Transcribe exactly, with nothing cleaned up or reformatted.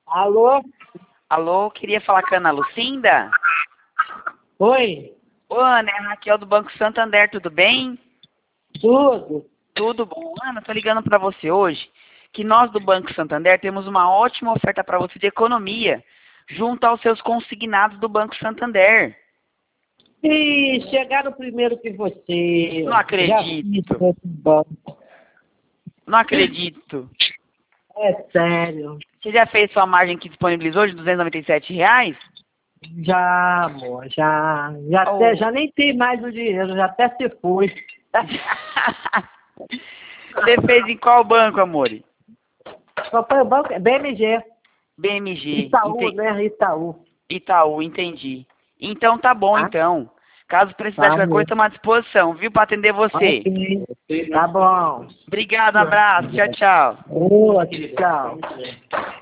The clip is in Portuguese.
Alô? Alô, queria falar com a Ana Lucinda? Oi? Ô, Ana, é a Raquel do Banco Santander, tudo bem? Tudo? Tudo bom. Ana, tô ligando para você hoje que nós do Banco Santander temos uma ótima oferta para você de economia junto aos seus consignados do Banco Santander. Ih, chegaram primeiro que você. Não Já acredito. fiz esse banco. Não acredito. É sério. Você já fez sua margem que disponibilizou de duzentos e noventa e sete reais? Já, amor, já. Já, Oh. até, já nem tem mais o dinheiro, já até se foi. Você fez em qual banco, amor? Qual foi o banco? B M G. B M G. Itaú, Ente... né? Itaú. Itaú, entendi. Então tá bom, Tá? então. Caso precisar de Tá, qualquer coisa, estamos à disposição, viu? Para atender você. Ok. Tá bom. Obrigado, um abraço. Tchau, tchau. Boa, tchau.